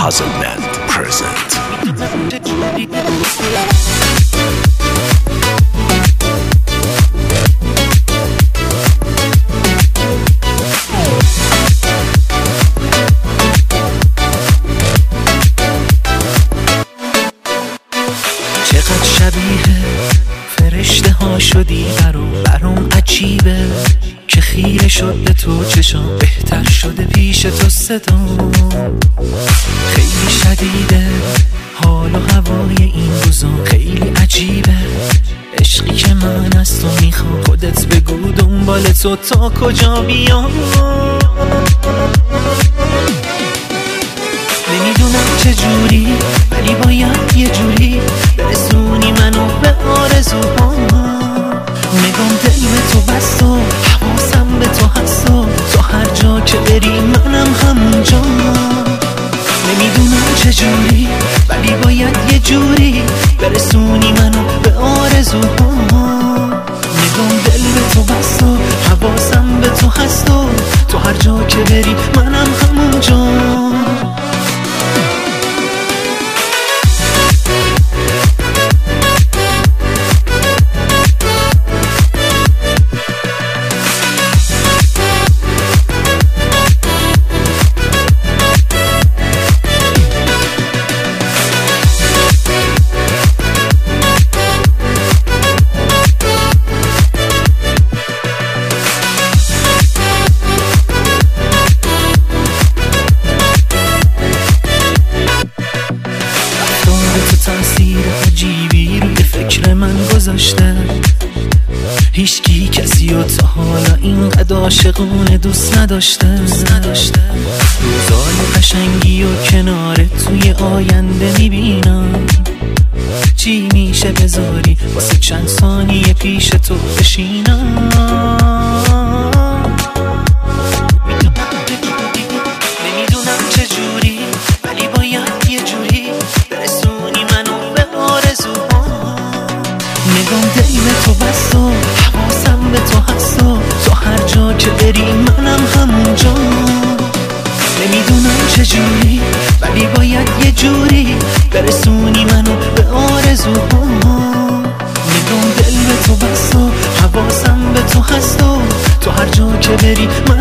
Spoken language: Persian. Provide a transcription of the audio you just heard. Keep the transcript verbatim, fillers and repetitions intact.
Puzzleland present. چقدر شبیه فرشته ها شدی برام برام عجیبه که خیره شد به تو چشام بهتر شده پیش تو صدام خیلی شدیده حال و هوای این روزا خیلی عجیبه عشقی که من از تو میخوام خودت بگو دنبال تو تا کجا بیام نمیدونم چجوری ولی باید یه جوری برسونی منو به آرزوهام نگام دل به تو بست و حواسم به تو هست و تو هر جا که بری منم همونجا نمیدونم چجوری ولی باید یه جوری برسونی منو به آرزوهام نگام دل به تو بست و حواسم به تو هست و تو هر جا که بری منم همونجا تأثیر عجیبی روی فکر من گذاشته هیچکی کسی و تا حالا اینقدر عاشقونه دوست نداشته روزای قشنگی و کنار توی آینده میبینم چی میشه بذاری واسه چند ثانیه پیش تو بشینم نمیدونم چجوری ولی باید یه جوری برسونی منو به آرزوهام نگام دل به تو بست و حواسم به تو هست و تو هر جا که بری منم همونجا نمیدونم چجوری ولی باید یه جوری برسونی منو به آرزوهام نگام دل به تو بست و حواسم به تو هست و تو هر جا که بری